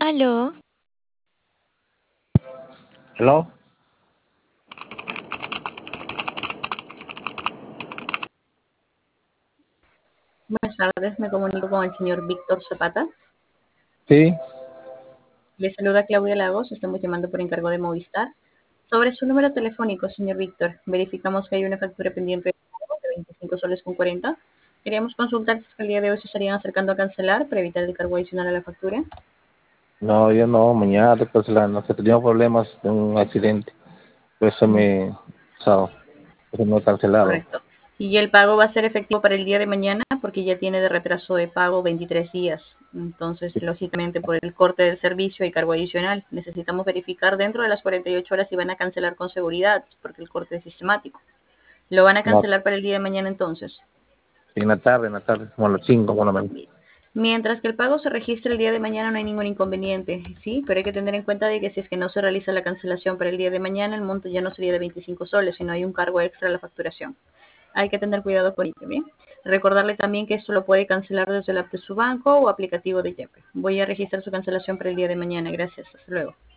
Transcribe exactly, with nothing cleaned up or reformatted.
Aló. Hello. Buenas tardes, me comunico con el señor Víctor Zapata. Sí. Le saluda Claudia Lagos, estamos llamando por encargo de Movistar. Sobre su número telefónico, señor Víctor, verificamos que hay una factura pendiente de veinticinco soles con cuarenta. Queríamos consultar si es que el día de hoy se estarían acercando a cancelar para evitar el cargo adicional a la factura. No, yo no, mañana después la no sé, tenía problemas de un accidente. Por eso me, o sea, por eso me he cancelado. Correcto. Y el pago va a ser efectivo para el día de mañana porque ya tiene de retraso de pago veintitrés días. Entonces, lógicamente, por el corte del servicio hay cargo adicional. Necesitamos verificar dentro de las cuarenta y ocho horas si van a cancelar con seguridad, porque el corte es sistemático. ¿Lo van a No, cancelar para el día de mañana entonces? sí, en la tarde, en la tarde, como a las cinco, por lo menos. Mientras que el pago se registre el día de mañana no hay ningún inconveniente, sí, pero hay que tener en cuenta de que si es que no se realiza la cancelación para el día de mañana, el monto ya no sería de veinticinco soles, sino hay un cargo extra a la facturación. Hay que tener cuidado con ello, ¿bien? Recordarle también que esto lo puede cancelar desde el app de su banco o aplicativo de Yape. Voy a registrar su cancelación para el día de mañana. Gracias. Hasta luego.